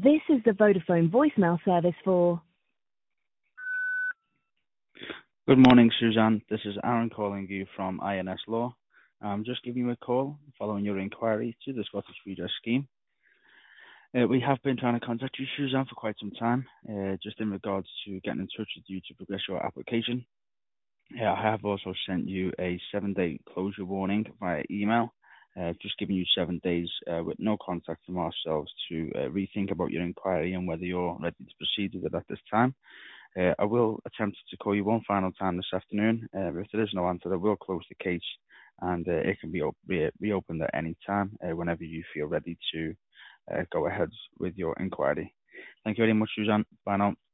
This is the Vodafone voicemail service for. Good morning, Suzanne. This is Aaron calling you from INS Law. I'm just giving you a call following your inquiry to the Scottish Redress Scheme. We have been trying to contact you, Suzanne, for quite some time, just in regards to getting in touch with you to progress your application. I have also sent you a 7-day closure warning via email, just giving you 7 days with no contact from ourselves to rethink about your inquiry and whether you're ready to proceed with it at this time. I will attempt to call you one final time this afternoon. If there is no answer, I will close the case and it can be reopened at any time whenever you feel ready to go ahead with your inquiry. Thank you very much, Suzanne. Bye now.